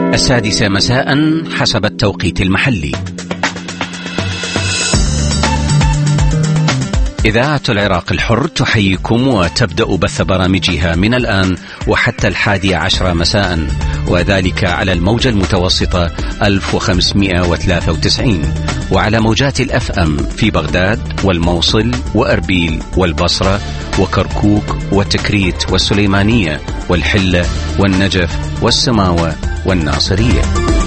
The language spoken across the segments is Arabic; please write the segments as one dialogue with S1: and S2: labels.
S1: السادسة مساء حسب التوقيت المحلي. إذاعة العراق الحر تحييكم وتبدأ بث برامجها من الآن وحتى 11 مساء، وذلك على الموجة المتوسطة 1593، وعلى موجات الأفأم في بغداد والموصل وأربيل والبصرة وكركوك وتكريت والسليمانية والحلة والنجف والسماوة والناصرية.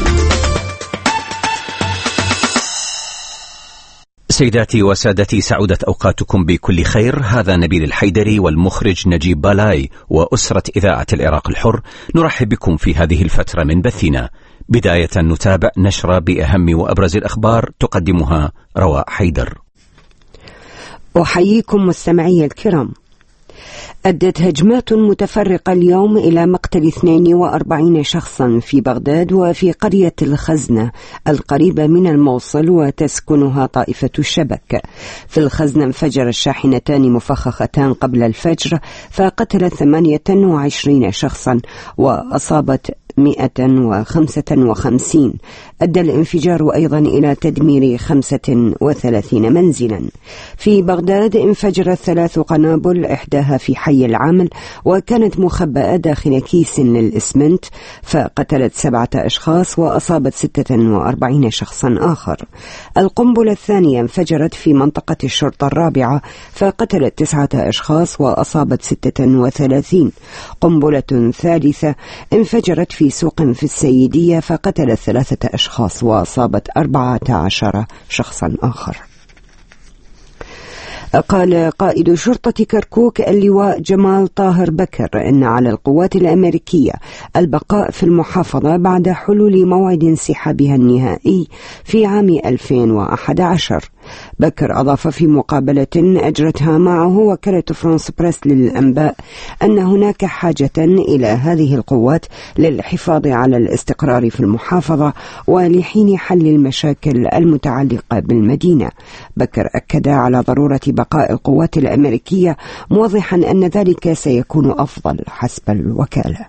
S1: سيداتي وسادتي، سعودت أوقاتكم بكل خير. هذا نبيل الحيدري والمخرج نجيب بالاي وأسرة إذاعة العراق الحر نرحب بكم في هذه الفترة من بثنا. بداية نتابع نشرة بأهم وأبرز الأخبار تقدمها رواء حيدر.
S2: أحييكم مستمعي الكرام. أدت هجمات متفرقة اليوم إلى مقتل 42 شخصا في بغداد وفي قرية الخزنة القريبة من الموصل وتسكنها طائفة الشبك. في الخزنة انفجر الشاحنتان مفخختان قبل الفجر فقتلت 28 شخصا وأصابت 155. أدى الانفجار أيضا إلى تدمير 35 منزلا. في بغداد انفجرت 3 قنابل، إحداها في حي العامل وكانت مخبأة داخل كيس للإسمنت، فقتلت 7 أشخاص وأصابت 46 شخصا آخر. القنبلة الثانية انفجرت في منطقة الشرطة الرابعة فقتلت 9 أشخاص وأصابت 36. قنبلة ثالثة انفجرت في سوق في السيدية فقتلت 3 أشخاص وأصابت 14 شخصا آخر. قال قائد شرطة كركوك اللواء جمال طاهر بكر إن على القوات الأمريكية البقاء في المحافظة بعد حلول موعد انسحابها النهائي في عام 2011. بكر أضاف في مقابلة أجرتها معه وكالة فرانس بريس للأنباء أن هناك حاجة إلى هذه القوات للحفاظ على الاستقرار في المحافظة ولحين حل المشاكل المتعلقة بالمدينة. بكر أكد على ضرورة بقاء القوات الأمريكية، موضحا أن ذلك سيكون أفضل حسب الوكالة.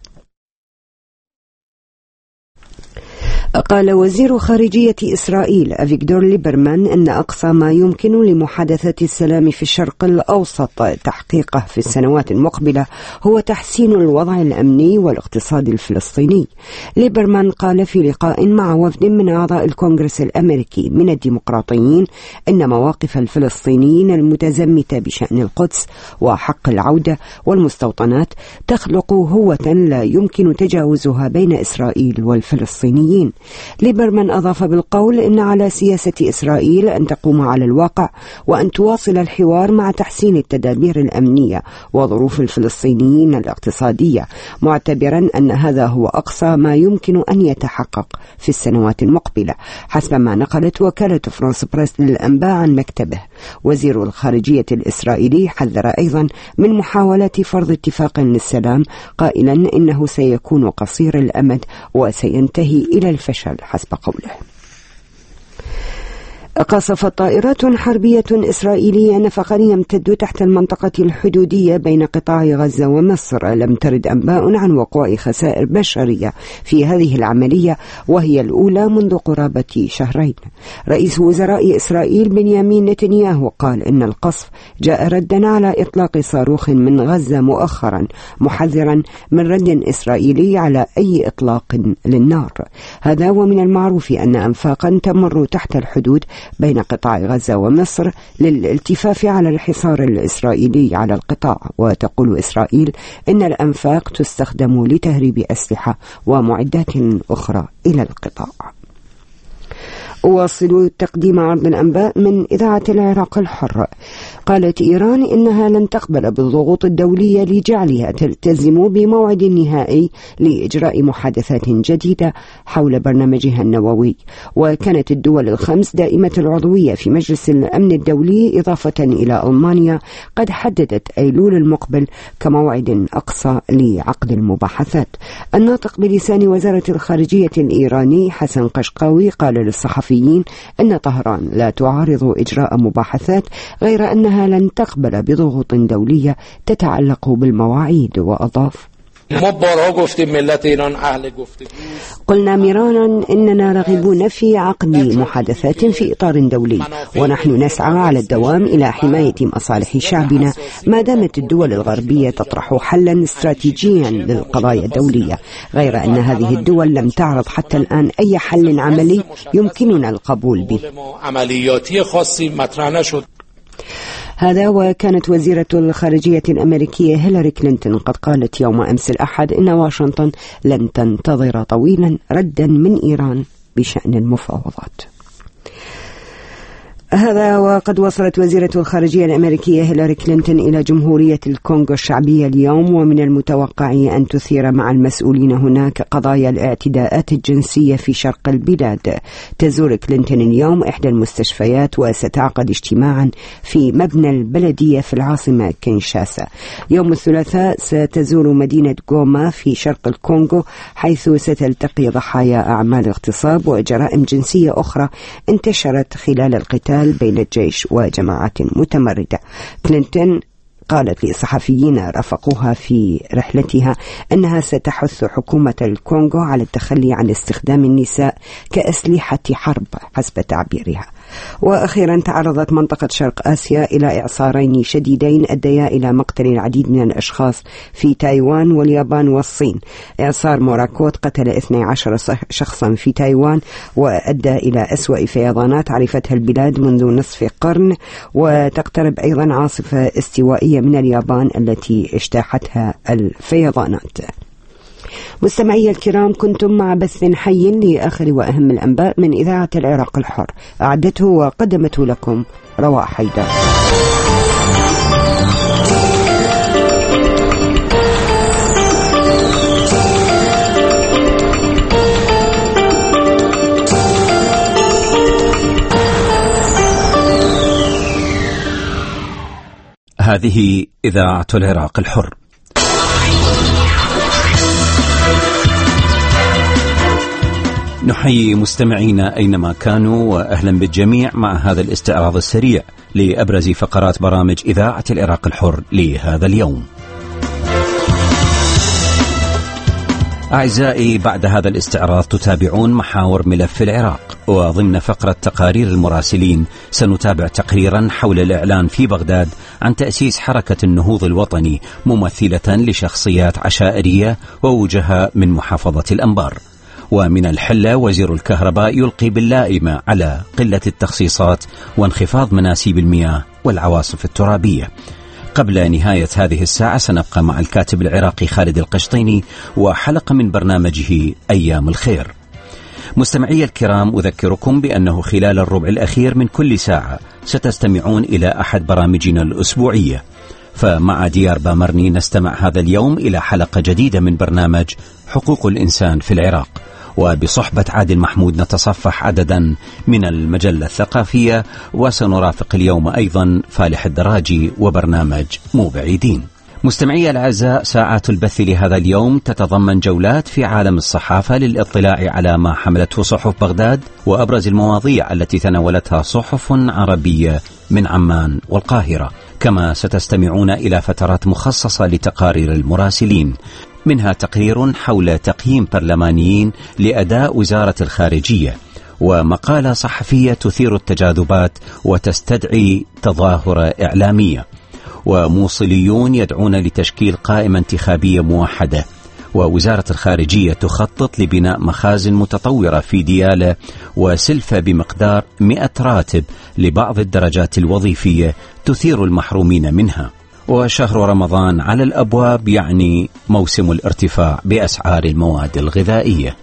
S2: قال وزير خارجية إسرائيل أفيغدور ليبرمان أن أقصى ما يمكن لمحادثة السلام في الشرق الأوسط تحقيقه في السنوات المقبلة هو تحسين الوضع الأمني والاقتصادي الفلسطيني. ليبرمان قال في لقاء مع وفد من أعضاء الكونغرس الأمريكي من الديمقراطيين أن مواقف الفلسطينيين المتزمتة بشأن القدس وحق العودة والمستوطنات تخلق هوة لا يمكن تجاوزها بين إسرائيل والفلسطينيين. ليبرمان أضاف بالقول إن على سياسة إسرائيل أن تقوم على الواقع وأن تواصل الحوار مع تحسين التدابير الأمنية وظروف الفلسطينيين الاقتصادية، معتبرا أن هذا هو أقصى ما يمكن أن يتحقق في السنوات المقبلة حسب ما نقلت وكالة فرانس بريس للأنباء عن مكتبه. وزير الخارجية الإسرائيلي حذر أيضا من محاولة فرض اتفاق للسلام، قائلا إنه سيكون قصير الأمد وسينتهي إلى الفشل حسب قوله. قصفت طائرات حربية إسرائيلية نفقا يمتد تحت المنطقة الحدودية بين قطاع غزة ومصر. لم ترد أنباء عن وقوع خسائر بشرية في هذه العملية وهي الأولى منذ قرابة شهرين. رئيس وزراء إسرائيل بنيامين نتنياهو قال إن القصف جاء ردا على إطلاق صاروخ من غزة مؤخرا، محذرا من رد إسرائيلي على أي إطلاق للنار. هذا ومن المعروف أن أنفاقا تمر تحت الحدود بين قطاع غزة ومصر للالتفاف على الحصار الإسرائيلي على القطاع. وتقول إسرائيل إن الأنفاق تستخدم لتهريب أسلحة ومعدات أخرى إلى القطاع. أواصل تقديم عرض الأنباء من إذاعة العراق الحر. قالت إيران إنها لن تقبل بالضغوط الدولية لجعلها تلتزم بموعد نهائي لإجراء محادثات جديدة حول برنامجها النووي. وكانت الدول الخمس دائمة العضوية في مجلس الأمن الدولي إضافة إلى ألمانيا قد حددت أيلول المقبل كموعد أقصى لعقد المباحثات. الناطق بلسان وزارة الخارجية الإيراني حسن قشقاوي قال للصحفيين أن طهران لا تعارض إجراء مباحثات، غير أنها لن تقبل بضغوط دولية تتعلق بالمواعيد. وأضاف: قلنا مرارا إننا راغبون في عقد محادثات في إطار دولي، ونحن نسعى على الدوام إلى حماية مصالح شعبنا ما دامت الدول الغربية تطرح حلا استراتيجيا للقضايا الدولية، غير أن هذه الدول لم تعرض حتى الآن أي حل عملي يمكننا القبول به. هذا وكانت وزيرة الخارجية الأمريكية هيلاري كلينتون قد قالت يوم أمس الأحد إن واشنطن لن تنتظر طويلا ردا من إيران بشأن المفاوضات. هذا وقد وصلت وزيرة الخارجية الأمريكية هيلاري كلينتون إلى جمهورية الكونغو الشعبية اليوم، ومن المتوقع أن تثير مع المسؤولين هناك قضايا الاعتداءات الجنسية في شرق البلاد. تزور كلينتون اليوم إحدى المستشفيات وستعقد اجتماعا في مبنى البلدية في العاصمة كينشاسا. يوم الثلاثاء ستزور مدينة غوما في شرق الكونغو، حيث ستلتقي ضحايا أعمال اغتصاب وجرائم جنسية أخرى انتشرت خلال القتال بين الجيش وجماعات متمردة. كلينتون قالت لصحفيين رافقوها في رحلتها أنها ستحث حكومة الكونغو على التخلي عن استخدام النساء كأسلحة حرب حسب تعبيرها. وأخيرا تعرضت منطقة شرق آسيا إلى إعصارين شديدين أديا إلى مقتل العديد من الأشخاص في تايوان واليابان والصين. إعصار موراكوت قتل 12 شخصا في تايوان وأدى إلى أسوأ فيضانات عرفتها البلاد منذ نصف قرن، وتقترب أيضا عاصفة استوائية من اليابان التي اجتاحتها الفيضانات. مستمعي الكرام، كنتم مع بث حي لآخر وأهم الأنباء من إذاعة العراق الحر، أعدته وقدمته لكم رواء حيدر.
S1: هذه إذاعة العراق الحر. نحيي مستمعينا أينما كانوا وأهلا بالجميع مع هذا الاستعراض السريع لأبرز فقرات برامج إذاعة العراق الحر لهذا اليوم. أعزائي، بعد هذا الاستعراض تتابعون محاور ملف العراق، وضمن فقرة تقارير المراسلين سنتابع تقريرا حول الإعلان في بغداد عن تأسيس حركة النهوض الوطني ممثلة لشخصيات عشائرية ووجهاء من محافظة الأنبار. ومن الحلة وزير الكهرباء يلقي باللائمة على قلة التخصيصات وانخفاض مناسيب المياه والعواصف الترابية. قبل نهاية هذه الساعة سنبقى مع الكاتب العراقي خالد القشطيني وحلقة من برنامجه أيام الخير. مستمعي الكرام، أذكركم بأنه خلال الربع الأخير من كل ساعة ستستمعون إلى أحد برامجنا الأسبوعية. فمع ديار بامرني نستمع هذا اليوم إلى حلقة جديدة من برنامج حقوق الإنسان في العراق، وبصحبة عادل محمود نتصفح عددا من المجلة الثقافية، وسنرافق اليوم أيضا فالح الدراجي وبرنامج مو بعيدين. مستمعي الأعزاء، ساعات البث لهذا اليوم تتضمن جولات في عالم الصحافة للاطلاع على ما حملته صحف بغداد وأبرز المواضيع التي تناولتها صحف عربية من عمان والقاهرة، كما ستستمعون إلى فترات مخصصة لتقارير المراسلين، منها تقرير حول تقييم برلمانيين لأداء وزارة الخارجية، ومقالة صحفية تثير التجاذبات وتستدعي تظاهرة إعلامية، وموصليون يدعون لتشكيل قائمة انتخابية موحدة، ووزارة الخارجية تخطط لبناء مخازن متطورة في ديالى، وسلفة بمقدار 100 راتب لبعض الدرجات الوظيفية تثير المحرومين منها. وشهر رمضان على الأبواب، يعني موسم الارتفاع بأسعار المواد الغذائية.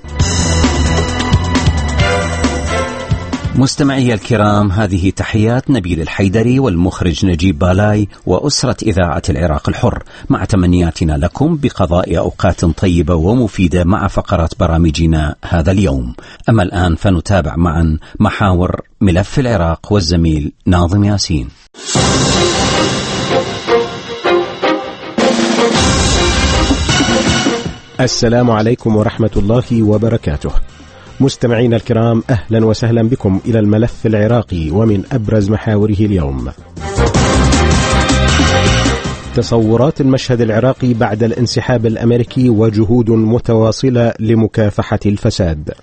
S1: مستمعي الكرام، هذه تحيات نبيل الحيدري والمخرج نجيب بالاي وأسرة إذاعة العراق الحر، مع تمنياتنا لكم بقضاء أوقات طيبة ومفيدة مع فقرات برامجنا هذا اليوم. أما الآن فنتابع معا محاور ملف العراق والزميل ناظم ياسين.
S3: السلام عليكم ورحمة الله وبركاته. مستمعين الكرام، أهلا وسهلا بكم إلى الملف العراقي ومن أبرز محاوره اليوم. تصورات المشهد العراقي بعد الانسحاب الأمريكي وجهود متواصلة لمكافحة الفساد.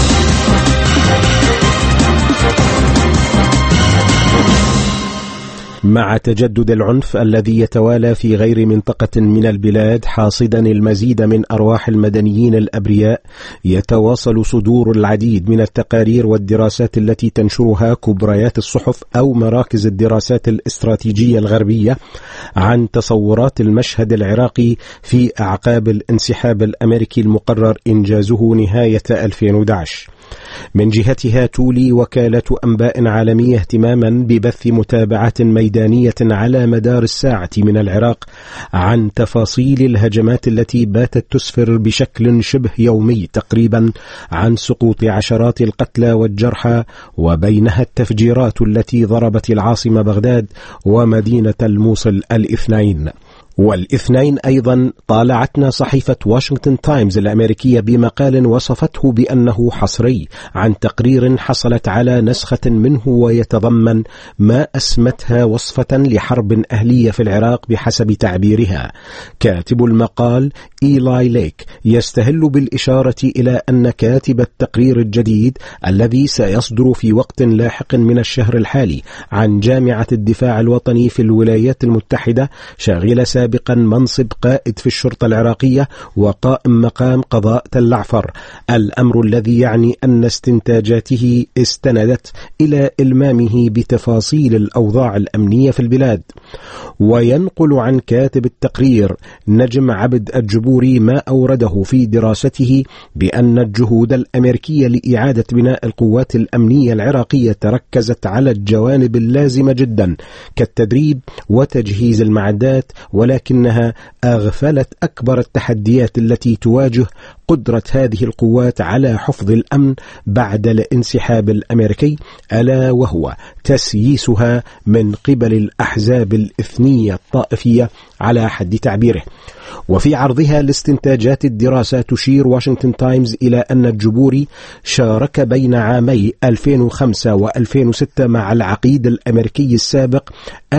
S3: مع تجدد العنف الذي يتوالى في غير منطقة من البلاد حاصدا المزيد من أرواح المدنيين الأبرياء، يتواصل صدور العديد من التقارير والدراسات التي تنشرها كبريات الصحف أو مراكز الدراسات الاستراتيجية الغربية عن تصورات المشهد العراقي في أعقاب الانسحاب الأمريكي المقرر إنجازه نهاية 2011. من جهتها تولي وكالة أنباء عالمية اهتماما ببث متابعات ميدانية على مدار الساعة من العراق عن تفاصيل الهجمات التي باتت تسفر بشكل شبه يومي تقريبا عن سقوط عشرات القتلى والجرحى، وبينها التفجيرات التي ضربت العاصمة بغداد ومدينة الموصل الاثنين. والاثنين أيضا طالعتنا صحيفة واشنطن تايمز الأمريكية بمقال وصفته بأنه حصري عن تقرير حصلت على نسخة منه ويتضمن ما أسمتها وصفة لحرب أهلية في العراق بحسب تعبيرها. كاتب المقال إيلاي ليك يستهل بالإشارة إلى أن كاتب التقرير الجديد الذي سيصدر في وقت لاحق من الشهر الحالي عن جامعة الدفاع الوطني في الولايات المتحدة، شاغل سابقا منصب قائد في الشرطة العراقية وقائم مقام قضاء تل عفر، الأمر الذي يعني أن استنتاجاته استندت إلى إلمامه بتفاصيل الأوضاع الأمنية في البلاد. وينقل عن كاتب التقرير نجم عبد الجبوري ما أورده في دراسته بأن الجهود الأمريكية لإعادة بناء القوات الأمنية العراقية تركزت على الجوانب اللازمة جدا كالتدريب وتجهيز المعدات، ولكنها أغفلت أكبر التحديات التي تواجه قدرة هذه القوات على حفظ الأمن بعد الانسحاب الأمريكي، ألا وهو تسييسها من قبل الأحزاب الإثنية الطائفية على حد تعبيره. وفي عرضها لاستنتاجات الدراسة تشير واشنطن تايمز إلى أن الجبوري شارك بين عامي 2005 و2006 مع العقيد الأمريكي السابق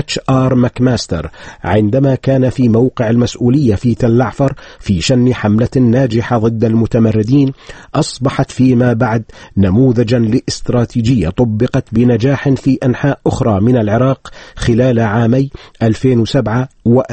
S3: HR ماكماستر عندما كان في موقع المسؤولية في تل عفر في شن حملة ناجحة ضد المتمردين أصبحت فيما بعد نموذجا لاستراتيجية طبقت بنجاح في أنحاء أخرى من العراق خلال عامي 2007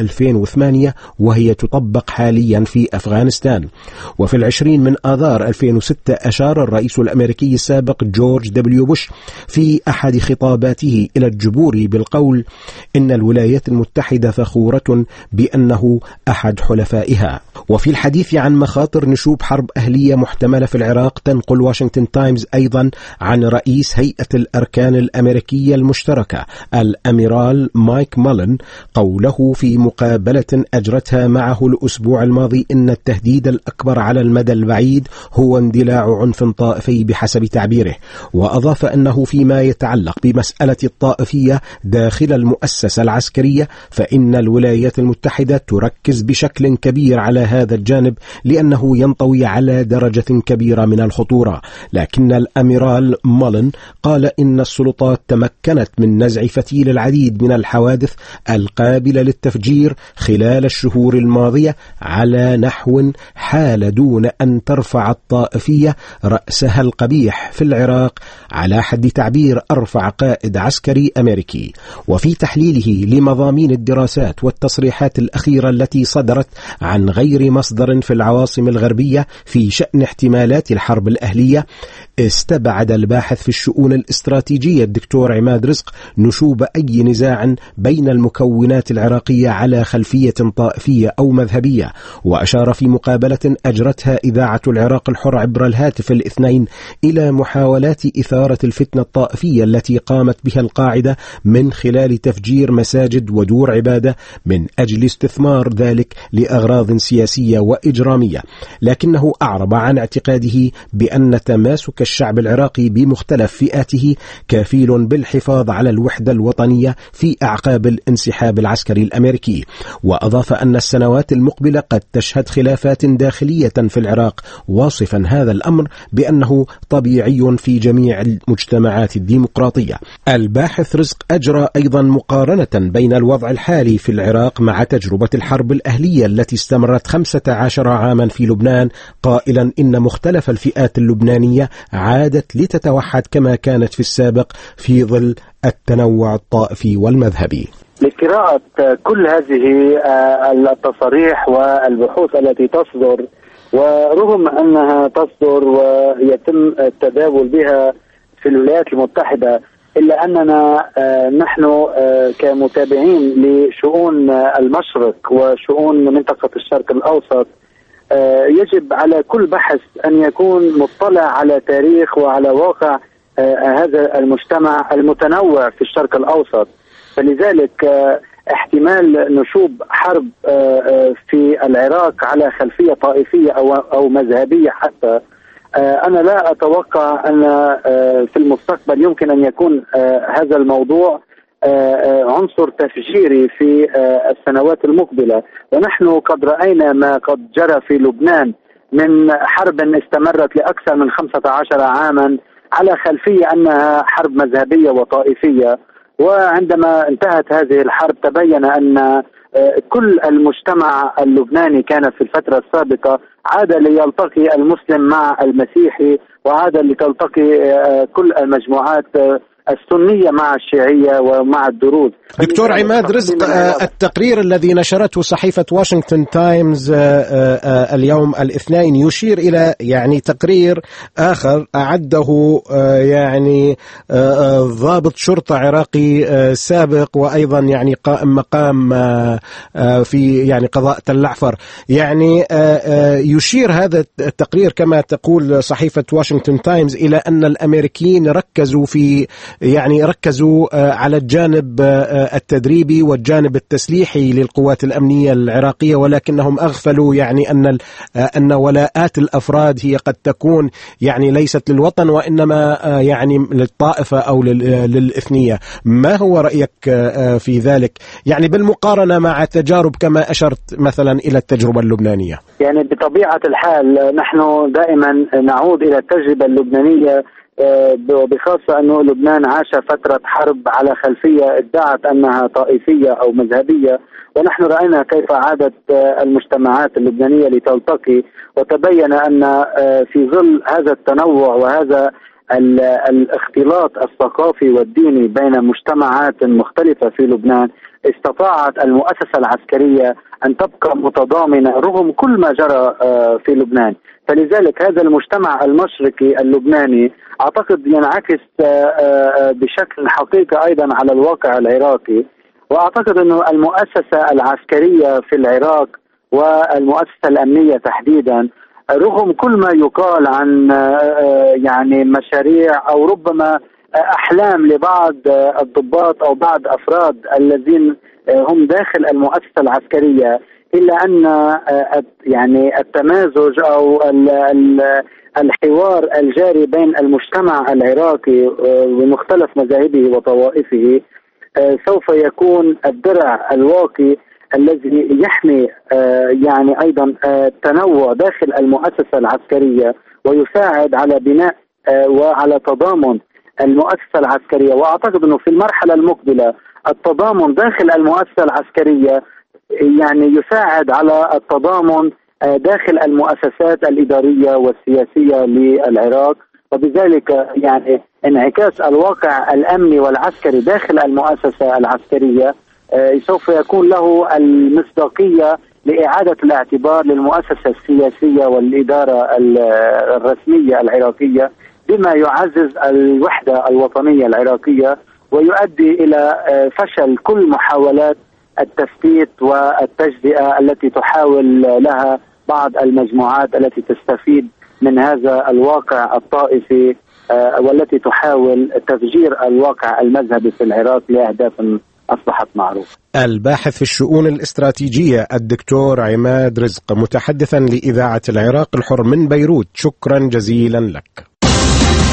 S3: و2008، وهي تطبق حاليا في أفغانستان. وفي 20 من آذار 2006 أشار الرئيس الأمريكي السابق جورج دبليو بوش في أحد خطاباته إلى الجبوري بالقول إن الولايات المتحدة فخورة بأنه أحد حلفائها. وفي الحديث عن مخاطر نشوب حرب أهلية محتملة في العراق تنقل واشنطن تايمز أيضا عن رئيس هيئة الأركان الأمريكية المشتركة الأميرال مايك مالن قوله في مقابلة أجرتها معه الأسبوع الماضي إن التهديد الأكبر على المدى البعيد هو اندلاع عنف طائفي بحسب تعبيره. وأضاف أنه فيما يتعلق بمسألة الطائفية داخل المؤسسة العسكرية فإن الولايات المتحدة تركز بشكل كبير على هذا الجانب لأنه ينطوي على درجة كبيرة من الخطورة. لكن الأميرال مالن قال إن السلطات تمكنت من نزع فتيل العديد من الحوادث القابلة للتفجير خلال الشهور الماضية على نحو حال دون أن ترفع الطائفية رأسها القبيح في العراق على حد تعبير أرفع قائد عسكري أمريكي. وفي تحليله لمضامين الدراسات والتصريحات الأخيرة التي صدرت عن غير مصدر في العواصم الغربية في شأن احتمالات الحرب الأهلية، استبعد الباحث في الشؤون الاستراتيجية الدكتور عماد رزق نشوب أي نزاع بين المكونات العراقية على خلفية طائفية أو مذهبية. وأشار في مقابلة أجرتها إذاعة العراق الحر عبر الهاتف الاثنين إلى محاولات إثارة الفتنة الطائفية التي قامت بها القاعدة من خلال تفجير مساجد ودور عبادة من أجل استثمار ذلك لأغراض سياسية وإجرامية، لكنه أعرب عن اعتقاده بأن تماسك الشعب العراقي بمختلف فئاته كفيل بالحفاظ على الوحدة الوطنية في أعقاب الانسحاب العسكري الأمريكي. وأضاف أن السنوات المقبلة قد تشهد خلافات داخلية في العراق، واصفا هذا الأمر بأنه طبيعي في جميع المجتمعات الديمقراطية. الباحث رزق أجرى أيضا مقارنة بين الوضع الحالي في العراق مع تجربة الحرب الأهلية التي استمرت 15 عاما في لبنان، قائلا إن مختلف الفئات اللبنانية عادت لتتوحد كما كانت في السابق في ظل التنوع الطائفي والمذهبي.
S4: لقراءة كل هذه التصاريح والبحوث التي تصدر، ورغم أنها تصدر ويتم التداول بها في الولايات المتحدة، إلا أننا نحن كمتابعين لشؤون المشرق وشؤون منطقة الشرق الأوسط يجب على كل بحث أن يكون مطلع على تاريخ وعلى واقع هذا المجتمع المتنوع في الشرق الأوسط. فلذلك احتمال نشوب حرب في العراق على خلفية طائفية أو مذهبية حتى، أنا لا أتوقع أن في المستقبل يمكن أن يكون هذا الموضوع عنصر تفجيري في السنوات المقبلة. ونحن قد رأينا ما قد جرى في لبنان من حرب استمرت لأكثر من 15 عاما على خلفية أنها حرب مذهبية وطائفية، وعندما انتهت هذه الحرب تبين أن كل المجتمع اللبناني كان في الفترة السابقة عاد ليلتقي المسلم مع المسيحي، وعاد لتلتقي كل المجموعات السنية مع الشيعية ومع الدروز.
S3: دكتور عماد رزق، التقرير الذي نشرته صحيفة واشنطن تايمز اليوم الاثنين يشير إلى تقرير آخر أعده ضابط شرطة عراقي سابق وأيضا قائم مقام في قضاء تل عفر. يشير هذا التقرير كما تقول صحيفة واشنطن تايمز إلى أن الأمريكيين ركزوا على الجانب التدريبي والجانب التسليحي للقوات الأمنية العراقية، ولكنهم أغفلوا أن ولاءات الأفراد هي قد تكون ليست للوطن وإنما للطائفة أو للإثنية. ما هو رأيك في ذلك بالمقارنة مع تجارب كما أشرت مثلا إلى التجربة اللبنانية؟
S4: بطبيعة الحال نحن دائما نعود إلى التجربة اللبنانية، وبخاصة أنه لبنان عاش فترة حرب على خلفية ادعت أنها طائفية أو مذهبية، ونحن رأينا كيف عادت المجتمعات اللبنانية لتلتقي، وتبين أن في ظل هذا التنوع وهذا الاختلاط الثقافي والديني بين مجتمعات مختلفة في لبنان استطاعت المؤسسة العسكرية أن تبقى متضامنة رغم كل ما جرى في لبنان. فلذلك هذا المجتمع المشرقي اللبناني أعتقد ينعكس بشكل حقيقي أيضا على الواقع العراقي. وأعتقد أنه المؤسسة العسكرية في العراق والمؤسسة الأمنية تحديدا رغم كل ما يقال عن مشاريع أو ربما أحلام لبعض الضباط أو بعض أفراد الذين هم داخل المؤسسة العسكرية، إلا أن التمازج أو الحوار الجاري بين المجتمع العراقي ومختلف مذاهبه وطوائفه سوف يكون الدرع الواقي الذي يحمي أيضا التنوع داخل المؤسسة العسكرية ويساعد على بناء وعلى تضامن المؤسسة العسكرية. وأعتقد أنه في المرحلة المقبلة التضامن داخل المؤسسة العسكرية يساعد على التضامن داخل المؤسسات الإدارية والسياسية للعراق، وبذلك انعكاس الواقع الأمني والعسكري داخل المؤسسة العسكرية سوف يكون له المصداقية لإعادة الاعتبار للمؤسسة السياسية والإدارة الرسمية العراقية، بما يعزز الوحدة الوطنية العراقية ويؤدي إلى فشل كل محاولات التفتيت والتجزئة التي تحاول لها بعض المجموعات التي تستفيد من هذا الواقع الطائفي والتي تحاول تفجير الواقع المذهبي في العراق لأهداف أصبحت معروفة.
S3: الباحث في الشؤون الاستراتيجية الدكتور عماد رزق، متحدثا لإذاعة العراق الحر من بيروت، شكرا جزيلا لك.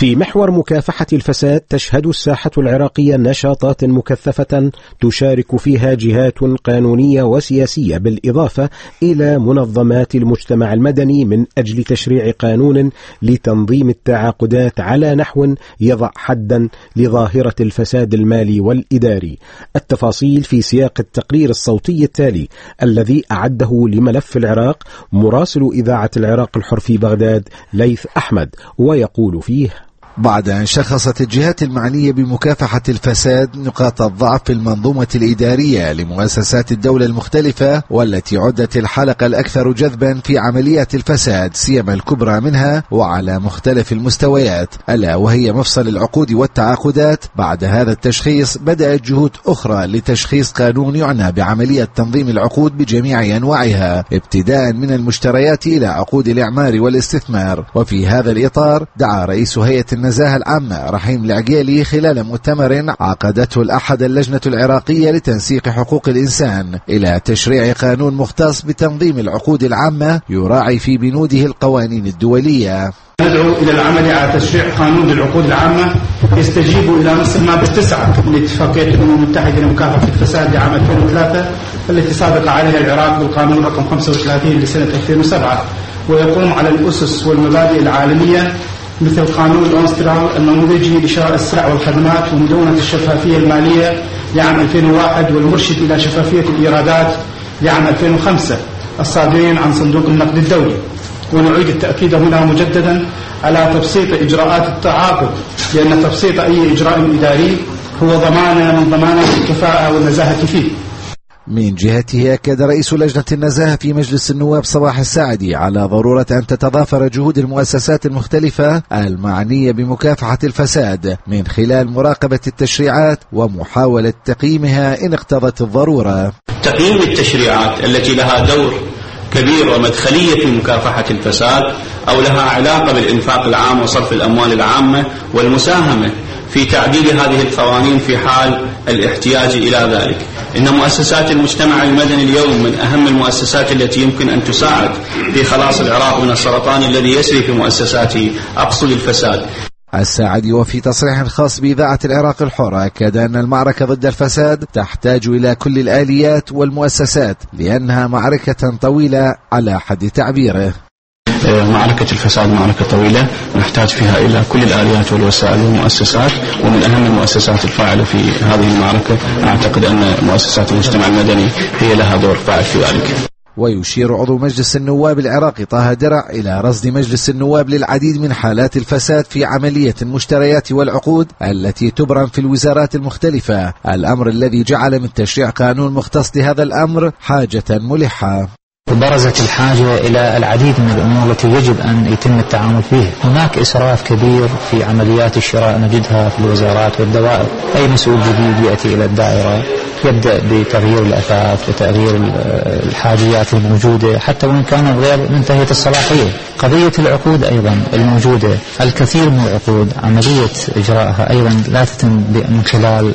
S3: في محور مكافحة الفساد تشهد الساحة العراقية نشاطات مكثفة تشارك فيها جهات قانونية وسياسية بالإضافة إلى منظمات المجتمع المدني من أجل تشريع قانون لتنظيم التعاقدات على نحو يضع حدا لظاهرة الفساد المالي والإداري. التفاصيل في سياق التقرير الصوتي التالي الذي أعده لملف العراق مراسل إذاعة العراق الحر في بغداد ليث أحمد، ويقول فيه:
S5: بعد أن شخصت الجهات المعنية بمكافحة الفساد نقاط الضعف في المنظومة الإدارية لمؤسسات الدولة المختلفة، والتي عدت الحلقة الأكثر جذبا في عمليات الفساد سيما الكبرى منها وعلى مختلف المستويات، ألا وهي مفصل العقود والتعاقدات. بعد هذا التشخيص بدأت جهود أخرى لتشخيص قانون يعنى بعملية تنظيم العقود بجميع أنواعها ابتداء من المشتريات إلى عقود الإعمار والاستثمار. وفي هذا الإطار دعا رئيس هيئة النزاهة العامة رحيم العقيلي خلال مؤتمر عقدته الأحد اللجنة العراقية لتنسيق حقوق الإنسان إلى تشريع قانون مختص بتنظيم العقود العامة يراعي في بنوده القوانين الدولية.
S6: ندعو إلى العمل على تشريع قانون للعقود العامة يستجيب إلى نص المادة 9 من اتفاقية الأمم المتحدة لمكافحة الفساد لعام 2003 التي سابق عليها العراق بالقانون رقم 35 لسنة 2007، ويقوم على الأسس والمبادئ العالمية مثل قانون الأونسترال النموذجي لشراء السلع والخدمات ومدونة الشفافية المالية لعام 2001 والمرشد إلى شفافية الإيرادات لعام 2005 الصادرين عن صندوق النقد الدولي. ونعيد التأكيد هنا مجددا على تبسيط إجراءات التعاقد، لأن تبسيط أي إجراء إداري هو ضمانة من ضمانات الكفاءة والنزاهة فيه.
S5: من جهته أكد رئيس لجنة النزاهة في مجلس النواب صباح الساعدي على ضرورة أن تتضافر جهود المؤسسات المختلفة المعنية بمكافحة الفساد من خلال مراقبة التشريعات ومحاولة تقييمها إن اقتضت الضرورة.
S7: تقييم التشريعات التي لها دور كبير ومدخلية في مكافحة الفساد أو لها علاقة بالإنفاق العام وصرف الأموال العامة والمساهمة في تعديل هذه القوانين في حال الاحتياج إلى ذلك. إن مؤسسات المجتمع المدني اليوم من أهم المؤسسات التي يمكن أن تساعد في خلاص العراق من السرطان الذي يسري في مؤسساته، أقصد الفساد.
S5: الساعدي وفي تصريح خاص بإذاعة العراق الحر أكد أن المعركة ضد الفساد تحتاج إلى كل الآليات والمؤسسات لأنها معركة طويلة على حد تعبيره.
S7: معركة الفساد معركة طويلة نحتاج فيها إلى كل الآليات والوسائل والمؤسسات، ومن أهم المؤسسات الفاعلة في هذه المعركة أعتقد أن مؤسسات المجتمع المدني هي لها دور فاعل في ذلك.
S5: ويشير عضو مجلس النواب العراقي طه درع إلى رصد مجلس النواب للعديد من حالات الفساد في عملية المشتريات والعقود التي تبرم في الوزارات المختلفة، الأمر الذي جعل من تشريع قانون مختص لهذا الأمر حاجة ملحة.
S8: برزت الحاجة إلى العديد من الأمور التي يجب أن يتم التعامل فيها. هناك إسراف كبير في عمليات الشراء نجدها في الوزارات والدوائر. أي مسؤول جديد يأتي إلى الدائرة يبدأ بتغيير الأثاث وتغيير الحاجيات الموجودة حتى وإن كانت غير منتهية الصلاحية. قضية العقود أيضا الموجودة، الكثير من العقود عملية إجراءها أيضا لا تتم من خلال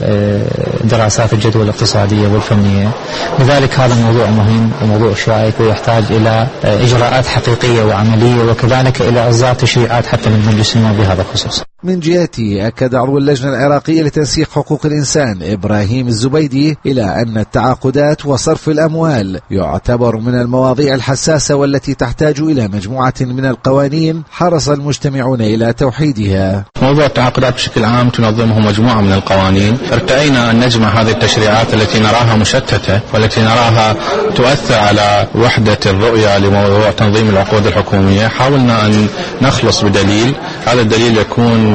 S8: دراسات الجدوى الاقتصادية والفنية. لذلك هذا موضوع مهم وموضوع شائك ويحتاج إلى إجراءات حقيقية وعملية، وكذلك إلى إصدار تشريعات حتى من مجلس النواب بهذا الخصوص.
S5: من جهته أكد عضو اللجنة العراقية لتنسيق حقوق الإنسان إبراهيم الزبيدي إلى أن التعاقدات وصرف الأموال يعتبر من المواضيع الحساسة والتي تحتاج إلى مجموعة من القوانين حرص المجتمعون إلى توحيدها.
S9: موضوع التعاقدات بشكل عام تنظمه مجموعة من القوانين. ارتأينا أن نجمع هذه التشريعات التي نراها مشتتة والتي نراها تؤثر على وحدة الرؤية لموضوع تنظيم العقود الحكومية. حاولنا أن نخلص بدليل، هذا الدليل يكون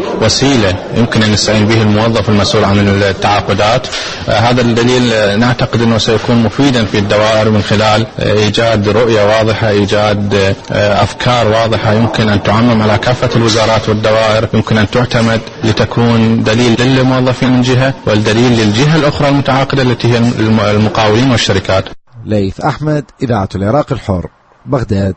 S9: وسيلة يمكن أن يستعين به الموظف المسؤول عن التعاقدات. هذا الدليل نعتقد أنه سيكون مفيدا في الدوائر من خلال إيجاد رؤية واضحة، إيجاد أفكار واضحة يمكن أن تعمم على كافة الوزارات والدوائر، يمكن أن تعتمد لتكون دليل للموظفين من جهة والدليل للجهة الأخرى المتعاقدة التي هي المقاولين والشركات.
S5: ليث أحمد، إذاعة العراق الحر، بغداد.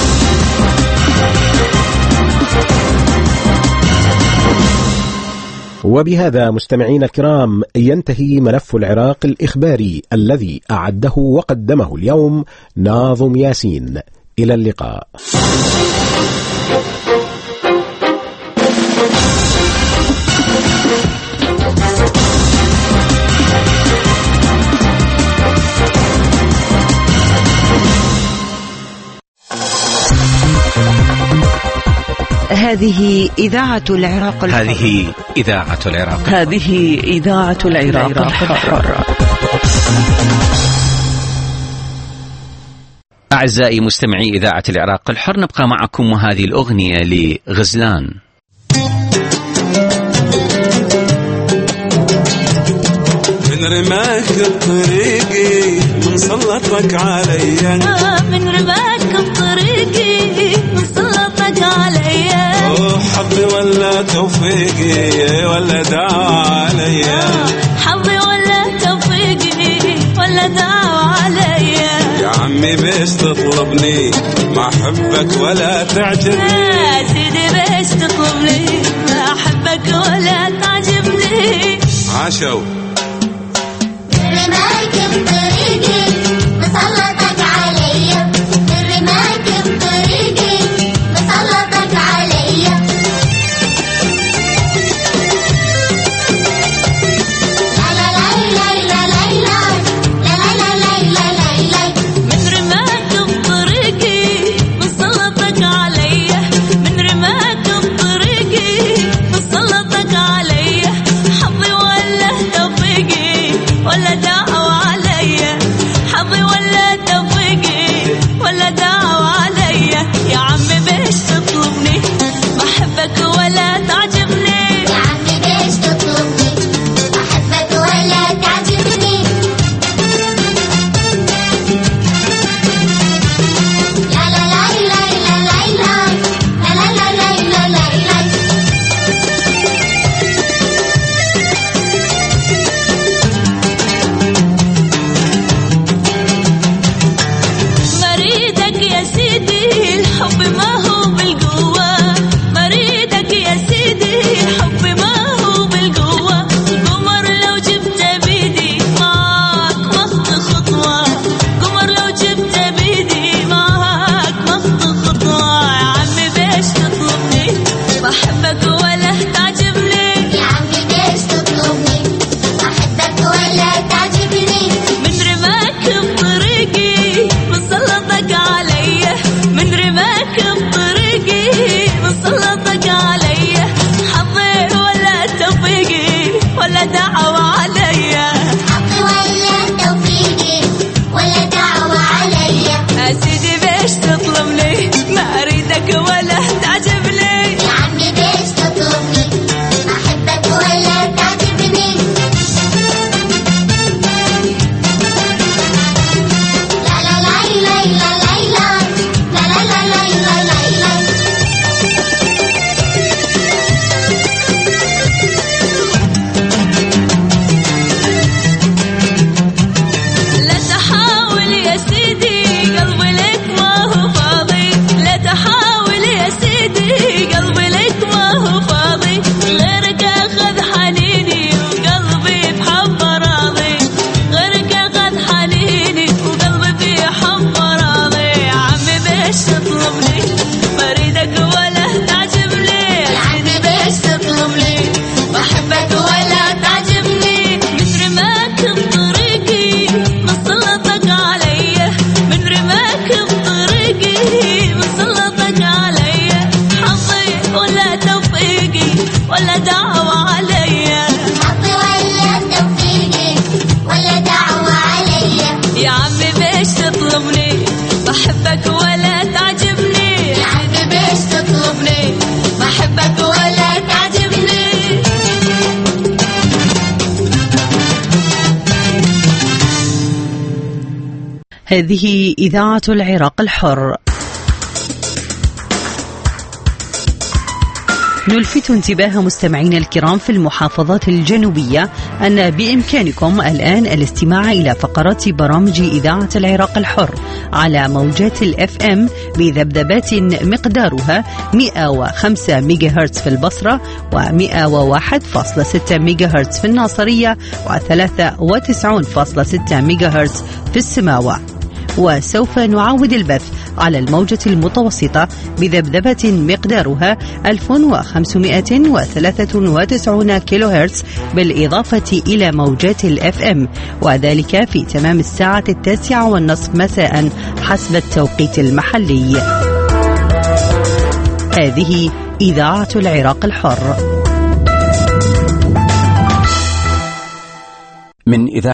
S3: وبهذا مستمعين الكرام ينتهي ملف العراق الإخباري الذي أعده وقدمه اليوم ناظم ياسين. إلى اللقاء.
S2: هذه إذاعة العراق الحر.
S1: هذه إذاعة العراق.
S2: هذه إذاعة العراق الحر.
S1: أعزائي مستمعي إذاعة العراق الحر، نبقى معكم وهذه الأغنية لغزلان.
S10: من رماك بطريقي من سلطك عليا، من رماك بطريقي من سلطك عليا، حظي ولا توفيقي ولا دعوة عليا، حظي ولا توفيقي ولا دعوة عليا، يا عمي بيش تطلبني ما أحبك ولا تعجبني، يا سيدي بيش تطلبني ما أحبك ولا تعجبني. عاشوا
S11: رماك بطريقي مسلطك عليا، رماك بطريقي مسلطك عليا، لا لا لا لا لا لا لا لا لا لا، من رماك بطريقي مسلطك عليا، من رماك بطريقي مسلطك عليا، حظي ولا توفيقي ولا دعوة عليا، حظي ولا توفيقي ولا دعوة عليا، يا عمي بيش تطلبني ما أحبك ولا تعجبني، يا عمي بيش تطلبني ما أحبك ولا تعجبني، لا لا لا لا لا لا لا لا لا لا. مريدك يا سيدي الحب ما هو بالقوة، مريدك يا سيدي الحب ما هو بالقوة، قمر لو جبت بيدي معاك مخط خطوة، قمر لو جبت بيدي معاك مخط خطوة، يا عمي بيش تطلبني ما أحبك ولا تعجبني، يا عمي بيش تطلبني ما أحبك ولا تعجبني، من رماك بطريقي مسلطك عليا، من رماك بطريقي مسلطك عليا، حظي ولا توفيقي ولا دعوة عليا، حظي ولا توفيقي ولا دعوة عليا، يا سيدي بيش تطلبني ما أريدك ولا تعجبني، يا عمي بيش تطلبني ما أحبك ولا تعجبني، لا لا لا لا لا لا لا لا لا لا. لا تحاول يا سيدي قلبي لك ما هو فاضي، لا تحاول يا سيدي قلبي لك ما هو فاضي، غيرك أخذ حنيني وقلبي بحب راضي، غيرك أخذ حنيني وقلبي في حب راضي، يا عمي بيش تطلبني ما أريدك ولا تعجبني، يا عمي بيش تطلبني ما أحبك ولا تعجبني، من رماك بطريقي مسلطك عليا، من رماك بطريقي مسلطك عليا، حظي ولا توفيقي ولا دعوة عليا، حظي ولا توفيقي ولا دعوة عليا، يا عمي بيش تطلبني بحبك ولا تعجبني، يا عمي بيش تطلبني بحبك ولا تعجبني.
S2: هذه إذاعة العراق الحر. نلفت انتباه مستمعينا الكرام في المحافظات الجنوبية أن بإمكانكم الآن الاستماع إلى فقرات برامج إذاعة العراق الحر على موجات FM بذبذبات مقدارها 105 ميجاهرتز في البصرة و101.6 ميجاهرتز في الناصرية و93.6 ميجاهرتز في السماوة.
S12: وسوف نعاود البث على الموجة المتوسطة بذبذبة مقدارها 1593 كيلو هرتز، بالإضافة إلى موجات الFM، وذلك في تمام الساعة 9:30 مساء حسب التوقيت المحلي. هذه إذاعة العراق الحر.
S1: من إذاعة